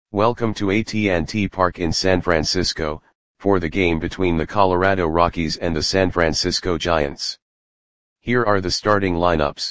Welcome to AT&T Park in San Francisco, for the game between the Colorado Rockies and the San Francisco Giants. Here are the starting lineups.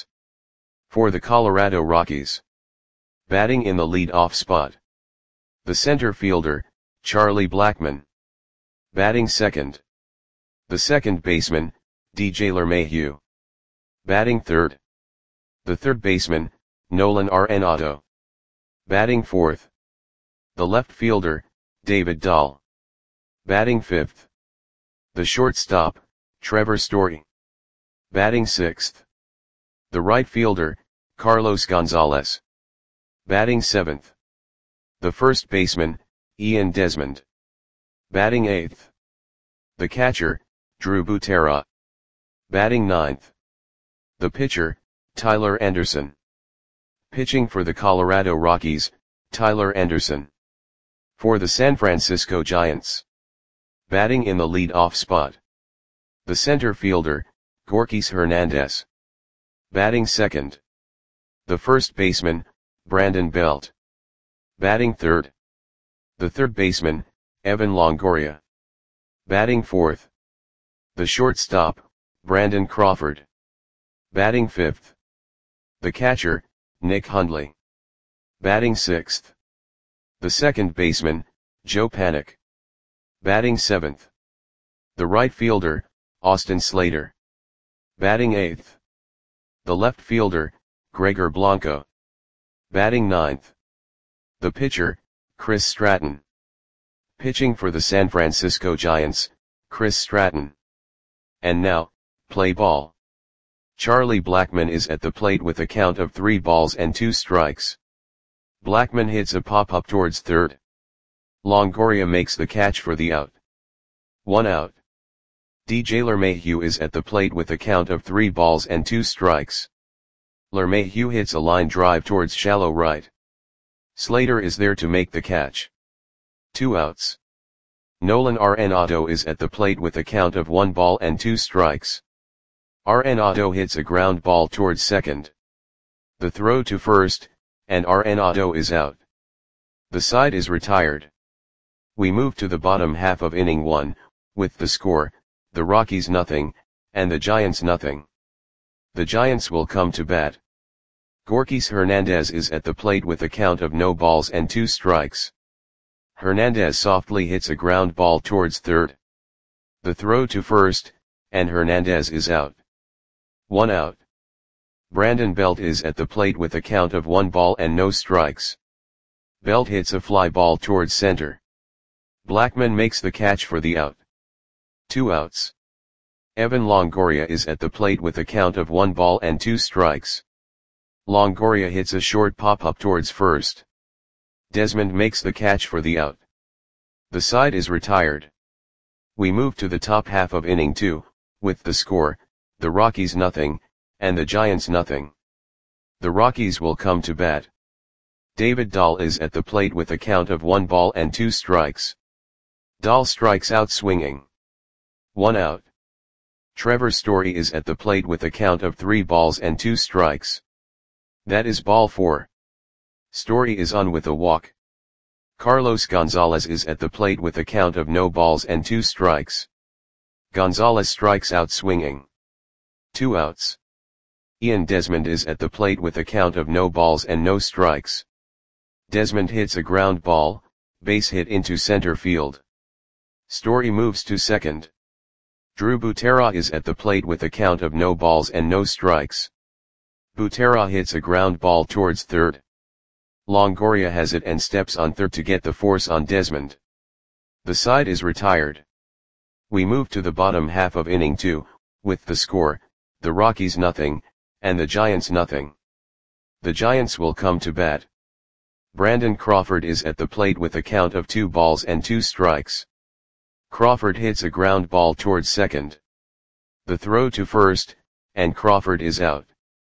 For the Colorado Rockies. Batting in the lead-off spot. The center fielder, Charlie Blackmon. Batting second. The second baseman, DJ LeMahieu. Batting third. The third baseman, Nolan Arenado. Batting fourth. The left fielder, David Dahl. Batting fifth. The shortstop, Trevor Story. Batting sixth. The right fielder, Carlos Gonzalez. Batting seventh. The first baseman, Ian Desmond. Batting eighth. The catcher, Drew Butera. Batting ninth. The pitcher, Tyler Anderson. Pitching for the Colorado Rockies, Tyler Anderson. For the San Francisco Giants. Batting in the lead-off spot. The center fielder, Gorkys Hernandez. Batting second. The first baseman, Brandon Belt. Batting third. The third baseman, Evan Longoria. Batting fourth. The shortstop, Brandon Crawford. Batting fifth. The catcher, Nick Hundley. Batting sixth. The second baseman, Joe Panik. Batting seventh. The right fielder, Austin Slater. Batting eighth. The left fielder, Gregor Blanco. Batting ninth. The pitcher, Chris Stratton. Pitching for the San Francisco Giants, Chris Stratton. And now, play ball. Charlie Blackmon is at the plate with a count of 3 balls and 2 strikes. Blackmon hits a pop-up towards third. Longoria makes the catch for the out. 1 out. DJ LeMahieu is at the plate with a count of 3 balls and 2 strikes. LeMahieu hits a line drive towards shallow right. Slater is there to make the catch. 2 outs. Nolan Arenado is at the plate with a count of 1 ball and 2 strikes. Arenado hits a ground ball towards second. The throw to first, and Arenado is out. The side is retired. We move to the bottom half of inning 1, with the score, the Rockies nothing, and the Giants nothing. The Giants will come to bat. Gorkys Hernandez is at the plate with a count of no balls and 2 strikes. Hernandez softly hits a ground ball towards third. The throw to first, and Hernandez is out. 1 out. Brandon Belt is at the plate with a count of 1 ball and no strikes. Belt hits a fly ball towards center. Blackmon makes the catch for the out. 2 outs. Evan Longoria is at the plate with a count of 1 ball and 2 strikes. Longoria hits a short pop-up towards first. Desmond makes the catch for the out. The side is retired. We move to the top half of inning 2, with the score, the Rockies nothing, and the Giants nothing. The Rockies will come to bat. David Dahl is at the plate with a count of 1 ball and 2 strikes. Dahl strikes out swinging. 1 out. Trevor Story is at the plate with a count of 3 balls and 2 strikes. That is ball 4. Story is on with a walk. Carlos Gonzalez is at the plate with a count of no balls and 2 strikes. Gonzalez strikes out swinging. 2 outs. Ian Desmond is at the plate with a count of no balls and no strikes. Desmond hits a ground ball, base hit into center field. Story moves to second. Drew Butera is at the plate with a count of no balls and no strikes. Butera hits a ground ball towards third. Longoria has it and steps on third to get the force on Desmond. The side is retired. We move to the bottom half of inning 2, with the score, the Rockies nothing, and the Giants nothing. The Giants will come to bat. Brandon Crawford is at the plate with a count of 2 balls and 2 strikes. Crawford hits a ground ball towards second. The throw to first, and Crawford is out.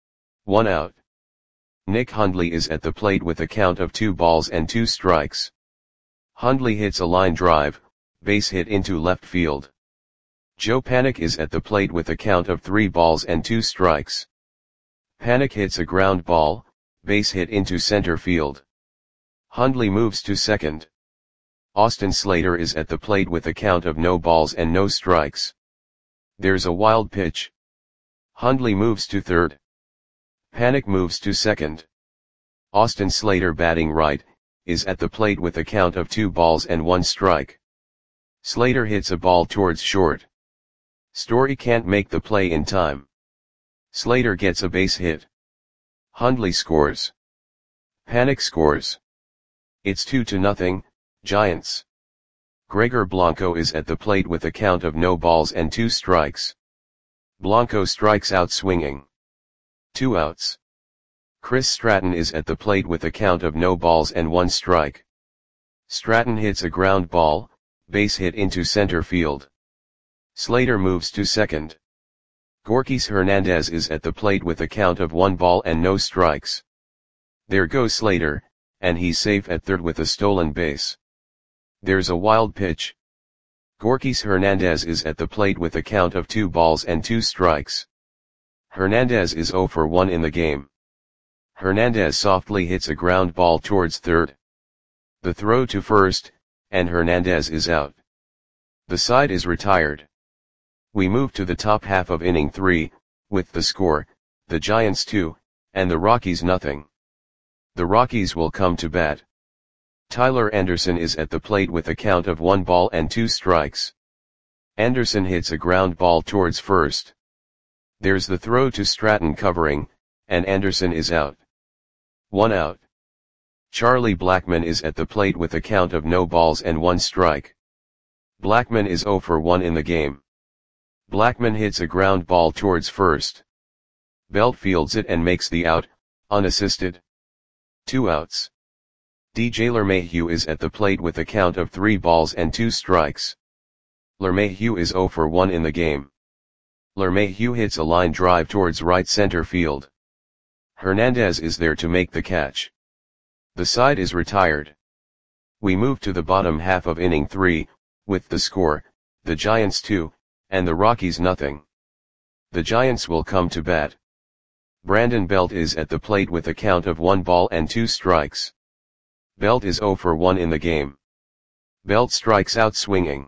1 out. Nick Hundley is at the plate with a count of 2 balls and 2 strikes. Hundley hits a line drive, base hit into left field. Joe Panik is at the plate with a count of 3 balls and 2 strikes. Panik hits a ground ball, base hit into center field. Hundley moves to second. Austin Slater is at the plate with a count of no balls and no strikes. There's a wild pitch. Hundley moves to third. Panik moves to second. Austin Slater, batting right, is at the plate with a count of 2 balls and 1 strike. Slater hits a ball towards short. Story can't make the play in time. Slater gets a base hit. Hundley scores. Panik scores. It's 2-0, Giants. Gregor Blanco is at the plate with a count of no balls and 2 strikes. Blanco strikes out swinging. 2 outs. Chris Stratton is at the plate with a count of no balls and 1 strike. Stratton hits a ground ball, base hit into center field. Slater moves to second. Gorkys Hernandez is at the plate with a count of 1 ball and no strikes. There goes Slater, and he's safe at third with a stolen base. There's a wild pitch. Gorkys Hernandez is at the plate with a count of 2 balls and 2 strikes. Hernandez is 0 for 1 in the game. Hernandez softly hits a ground ball towards third. The throw to first, and Hernandez is out. The side is retired. We move to the top half of inning 3, with the score, the Giants 2, and the Rockies 0. The Rockies will come to bat. Tyler Anderson is at the plate with a count of 1 ball and 2 strikes. Anderson hits a ground ball towards first. There's the throw to Stratton covering, and Anderson is out. 1 out. Charlie Blackmon is at the plate with a count of no balls and 1 strike. Blackmon is 0 for 1 in the game. Blackmon hits a ground ball towards first. Belt fields it and makes the out, unassisted. 2 outs. DJ LeMahieu is at the plate with a count of 3 balls and 2 strikes. LeMahieu is 0 for 1 in the game. LeMahieu hits a line drive towards right center field. Hernandez is there to make the catch. The side is retired. We move to the bottom half of inning 3, with the score, the Giants 2, and the Rockies 0. The Giants will come to bat. Brandon Belt is at the plate with a count of 1 ball and 2 strikes. Belt is 0 for 1 in the game. Belt strikes out swinging.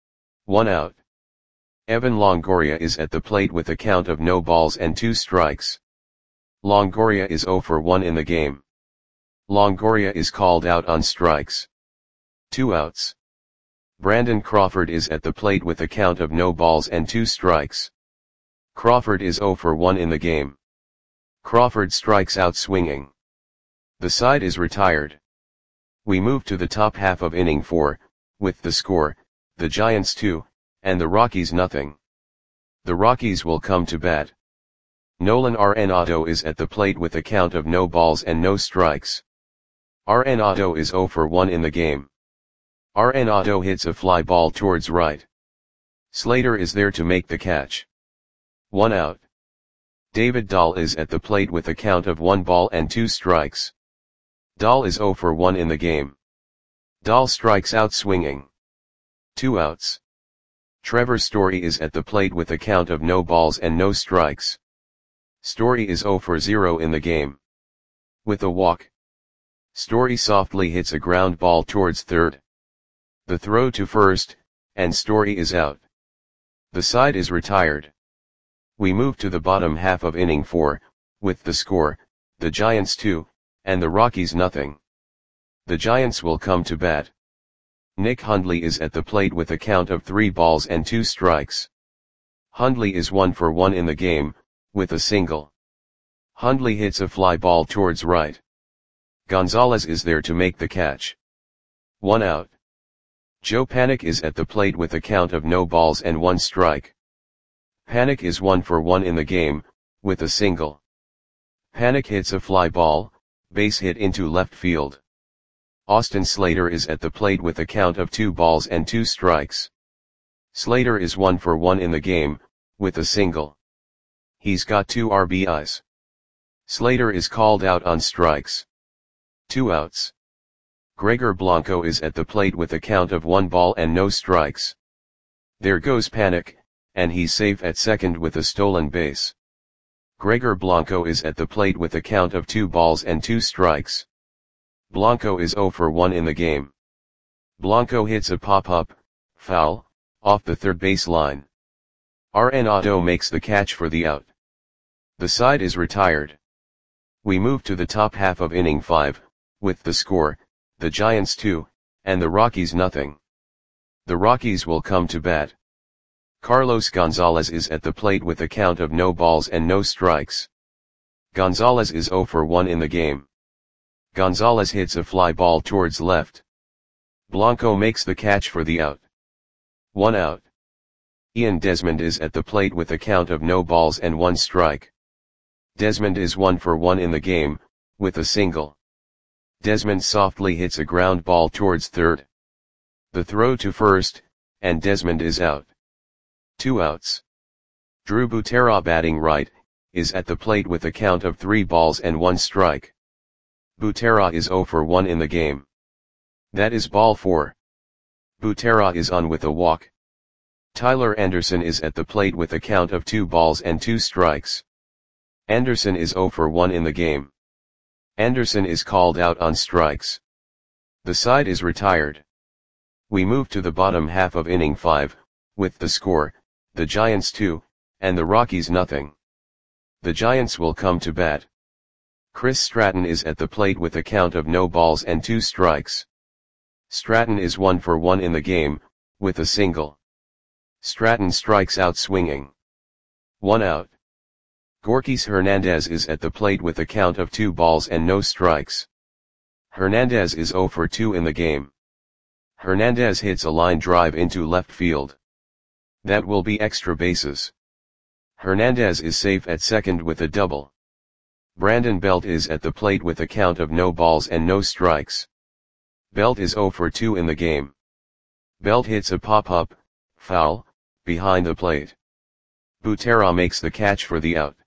1 out. Evan Longoria is at the plate with a count of no balls and 2 strikes. Longoria is 0 for 1 in the game. Longoria is called out on strikes. 2 outs. Brandon Crawford is at the plate with a count of no balls and 2 strikes. Crawford is 0 for 1 in the game. Crawford strikes out swinging. The side is retired. We move to the top half of inning 4, with the score, the Giants 2, and the Rockies 0. The Rockies will come to bat. Nolan Arenado is at the plate with a count of no balls and no strikes. Arenado is 0 for 1 in the game. Arenado hits a fly ball towards right. Slater is there to make the catch. 1 out. David Dahl is at the plate with a count of 1 ball and 2 strikes. Dahl is 0 for 1 in the game. Dahl strikes out swinging. 2 outs. Trevor Story is at the plate with a count of no balls and no strikes. Story is 0 for 0 in the game. With a walk. Story softly hits a ground ball towards third. The throw to first, and Story is out. The side is retired. We move to the bottom half of inning 4, with the score, the Giants 2, and the Rockies 0. The Giants will come to bat. Nick Hundley is at the plate with a count of 3 balls and 2 strikes. Hundley is 1 for 1 in the game, with a single. Hundley hits a fly ball towards right. Gonzalez is there to make the catch. 1 out. Joe Panik is at the plate with a count of no balls and 1 strike. Panik is 1 for 1 in the game, with a single. Panik hits a fly ball, base hit into left field. Austin Slater is at the plate with a count of 2 balls and 2 strikes. Slater is 1 for 1 in the game, with a single. He's got 2 RBIs. Slater is called out on strikes. 2 outs. Gregor Blanco is at the plate with a count of 1 ball and no strikes. There goes Panik, and he's safe at second with a stolen base. Gregor Blanco is at the plate with a count of 2 balls and 2 strikes. Blanco is 0 for 1 in the game. Blanco hits a pop-up, foul, off the third base line. Arenado makes the catch for the out. The side is retired. We move to the top half of inning 5, with the score, the Giants 2, and the Rockies nothing. The Rockies will come to bat. Carlos Gonzalez is at the plate with a count of no balls and no strikes. Gonzalez is 0 for 1 in the game. Gonzalez hits a fly ball towards left. Blanco makes the catch for the out. 1 out. Ian Desmond is at the plate with a count of no balls and 1 strike. Desmond is 1 for 1 in the game, with a single. Desmond softly hits a ground ball towards third. The throw to first, and Desmond is out. 2 outs. Drew Butera, batting right, is at the plate with a count of 3 balls and 1 strike. Butera is 0 for 1 in the game. That is ball 4. Butera is on with a walk. Tyler Anderson is at the plate with a count of 2 balls and 2 strikes. Anderson is 0 for 1 in the game. Anderson is called out on strikes. The side is retired. We move to the bottom half of inning 5, with the score, the Giants 2, and the Rockies nothing. The Giants will come to bat. Chris Stratton is at the plate with a count of no balls and 2 strikes. Stratton is 1 for 1 in the game, with a single. Stratton strikes out swinging. 1 out. Gorkys Hernandez is at the plate with a count of 2 balls and no strikes. Hernandez is 0 for 2 in the game. Hernandez hits a line drive into left field. That will be extra bases. Hernandez is safe at second with a double. Brandon Belt is at the plate with a count of no balls and no strikes. Belt is 0 for 2 in the game. Belt hits a pop-up, foul, behind the plate. Butera makes the catch for the out.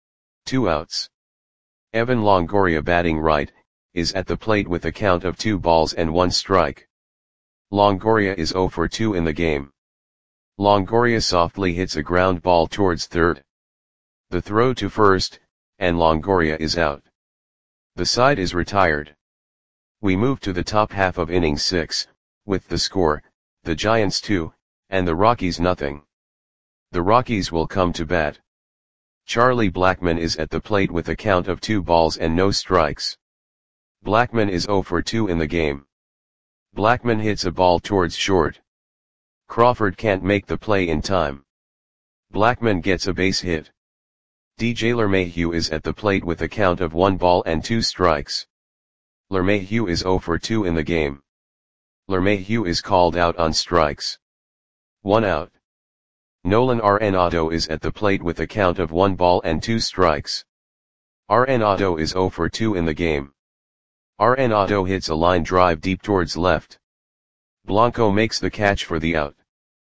2 outs. Evan Longoria, batting right, is at the plate with a count of 2 balls and 1 strike. Longoria is 0 for 2 in the game. Longoria softly hits a ground ball towards third. The throw to first, and Longoria is out. The side is retired. We move to the top half of inning 6, with the score, the Giants 2, and the Rockies nothing. The Rockies will come to bat. Charlie Blackmon is at the plate with a count of 2 balls and no strikes. Blackmon is 0 for 2 in the game. Blackmon hits a ball towards short. Crawford can't make the play in time. Blackmon gets a base hit. DJ LeMahieu is at the plate with a count of 1 ball and 2 strikes. LeMahieu is 0 for 2 in the game. LeMahieu is called out on strikes. 1 out. Nolan Arenado is at the plate with a count of 1 ball and 2 strikes. Arenado is 0 for 2 in the game. Arenado hits a line drive deep towards left. Blanco makes the catch for the out.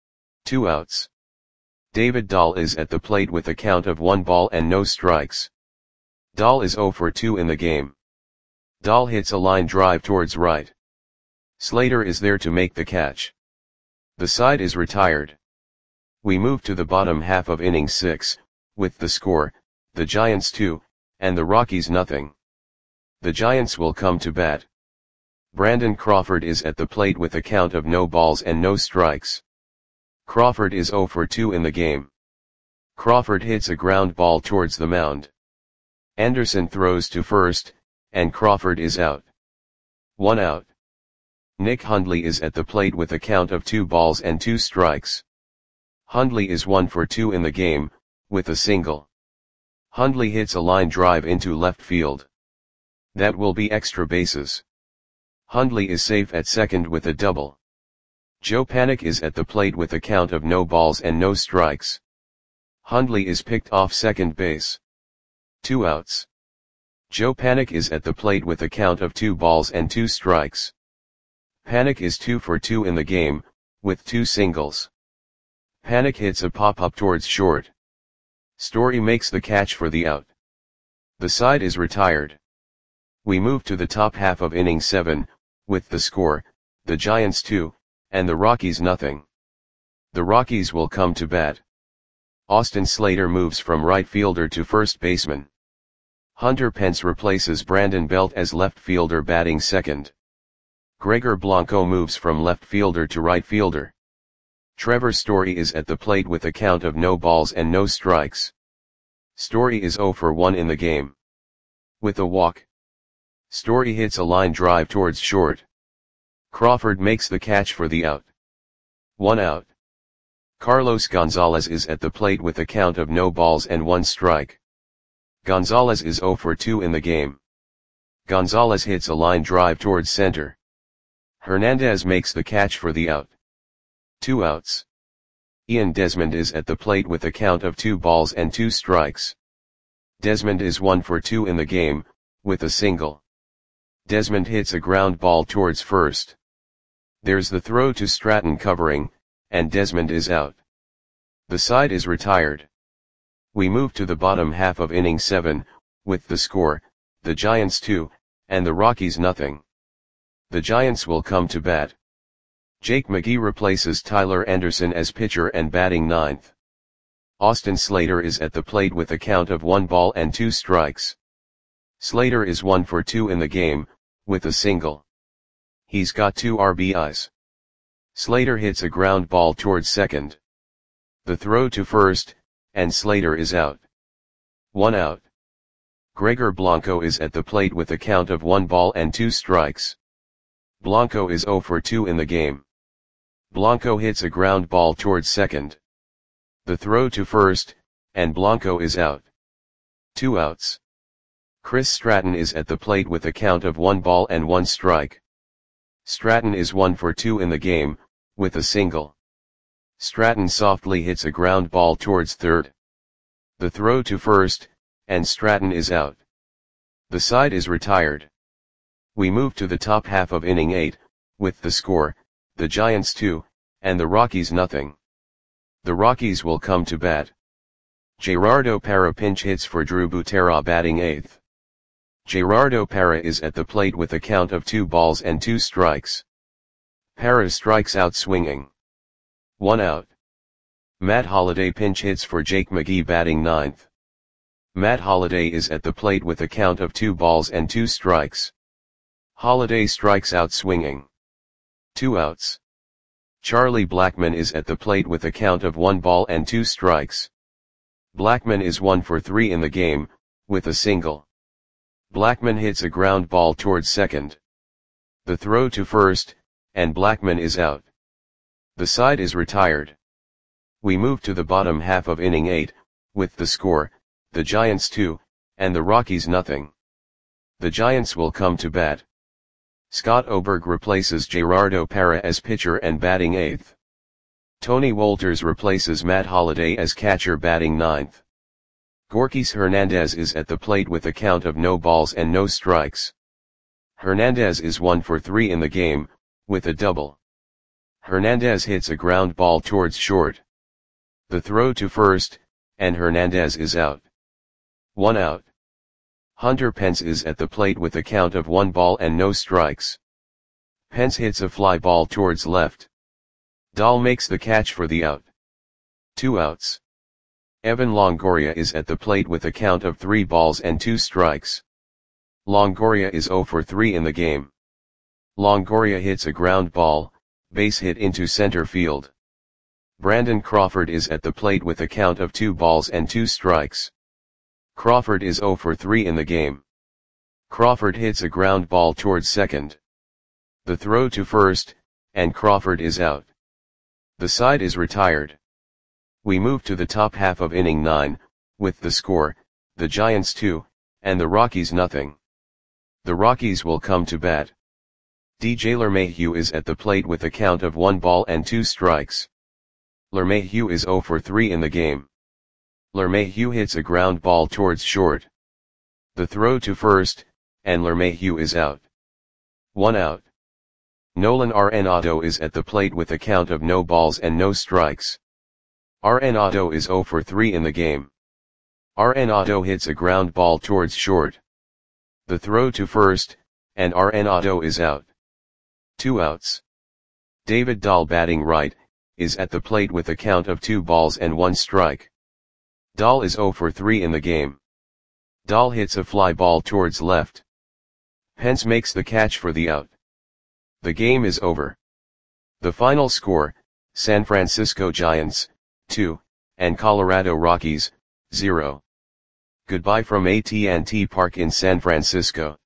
2 outs. David Dahl is at the plate with a count of 1 ball and no strikes. Dahl is 0 for 2 in the game. Dahl hits a line drive towards right. Slater is there to make the catch. The side is retired. We move to the bottom half of inning 6, with the score, the Giants 2, and the Rockies nothing. The Giants will come to bat. Brandon Crawford is at the plate with a count of no balls and no strikes. Crawford is 0 for 2 in the game. Crawford hits a ground ball towards the mound. Anderson throws to first, and Crawford is out. 1 out. Nick Hundley is at the plate with a count of 2 balls and 2 strikes. Hundley is 1 for 2 in the game, with a single. Hundley hits a line drive into left field. That will be extra bases. Hundley is safe at second with a double. Joe Panik is at the plate with a count of no balls and no strikes. Hundley is picked off second base. 2 outs. Joe Panik is at the plate with a count of 2 balls and 2 strikes. Panik is 2 for 2 in the game, with 2 singles. Panik hits a pop-up towards short. Story makes the catch for the out. The side is retired. We move to the top half of inning 7, with the score, the Giants 2, and the Rockies nothing. The Rockies will come to bat. Austin Slater moves from right fielder to first baseman. Hunter Pence replaces Brandon Belt as left fielder batting second. Gregor Blanco moves from left fielder to right fielder. Trevor Story is at the plate with a count of no balls and no strikes. Story is 0 for 1 in the game. With a walk, Story hits a line drive towards short. Crawford makes the catch for the out. 1 out. Carlos Gonzalez is at the plate with a count of no balls and 1 strike. Gonzalez is 0 for 2 in the game. Gonzalez hits a line drive towards center. Hernandez makes the catch for the out. 2 outs. Ian Desmond is at the plate with a count of 2 balls and 2 strikes. Desmond is 1 for 2 in the game, with a single. Desmond hits a ground ball towards first. There's the throw to Stratton covering, and Desmond is out. The side is retired. We move to the bottom half of inning 7, with the score, the Giants 2, and the Rockies nothing. The Giants will come to bat. Jake McGee replaces Tyler Anderson as pitcher and batting ninth. Austin Slater is at the plate with a count of 1 ball and 2 strikes. Slater is 1 for 2 in the game, with a single. He's got 2 RBIs. Slater hits a ground ball towards second. The throw to first, and Slater is out. 1 out. Gregor Blanco is at the plate with a count of 1 ball and 2 strikes. Blanco is 0 for 2 in the game. Blanco hits a ground ball towards second. The throw to first, and Blanco is out. 2 outs. Chris Stratton is at the plate with a count of 1 ball and 1 strike. Stratton is 1 for 2 in the game, with a single. Stratton softly hits a ground ball towards third. The throw to first, and Stratton is out. The side is retired. We move to the top half of inning 8, with the score, the Giants 2, and the Rockies nothing. The Rockies will come to bat. Gerardo Parra pinch hits for Drew Butera batting 8th. Gerardo Parra is at the plate with a count of 2 balls and 2 strikes. Parra strikes out swinging. 1 out. Matt Holliday pinch hits for Jake McGee batting 9th. Matt Holliday is at the plate with a count of 2 balls and 2 strikes. Holliday strikes out swinging. 2 outs. Charlie Blackmon is at the plate with a count of 1 ball and 2 strikes. Blackmon is 1 for 3 in the game, with a single. Blackmon hits a ground ball towards second. The throw to first, and Blackmon is out. The side is retired. We move to the bottom half of inning 8, with the score, the Giants 2, and the Rockies nothing. The Giants will come to bat. Scott Oberg replaces Gerardo Parra as pitcher and batting 8th. Tony Wolters replaces Matt Holliday as catcher batting 9th. Gorkys Hernandez is at the plate with a count of no balls and no strikes. Hernandez is 1 for 3 in the game, with a double. Hernandez hits a ground ball towards short. The throw to first, and Hernandez is out. 1 out. Hunter Pence is at the plate with a count of 1 ball and no strikes. Pence hits a fly ball towards left. Dahl makes the catch for the out. 2 outs. Evan Longoria is at the plate with a count of 3 balls and 2 strikes. Longoria is 0 for 3 in the game. Longoria hits a ground ball, base hit into center field. Brandon Crawford is at the plate with a count of 2 balls and 2 strikes. Crawford is 0 for 3 in the game. Crawford hits a ground ball towards second. The throw to first, and Crawford is out. The side is retired. We move to the top half of inning 9, with the score, the Giants 2, and the Rockies nothing. The Rockies will come to bat. DJ LeMahieu is at the plate with a count of 1 ball and 2 strikes. LeMahieu is 0 for 3 in the game. LeMahieu hits a ground ball towards short. The throw to first, and LeMahieu is out. 1 out. Nolan Arenado is at the plate with a count of no balls and no strikes. Arenado is 0 for 3 in the game. Arenado hits a ground ball towards short. The throw to first, and Arenado is out. 2 outs. David Dahl batting right, is at the plate with a count of 2 balls and 1 strike. Dahl is 0 for 3 in the game. Dahl hits a fly ball towards left. Pence makes the catch for the out. The game is over. The final score, San Francisco Giants, 2, and Colorado Rockies, 0. Goodbye from AT&T Park in San Francisco.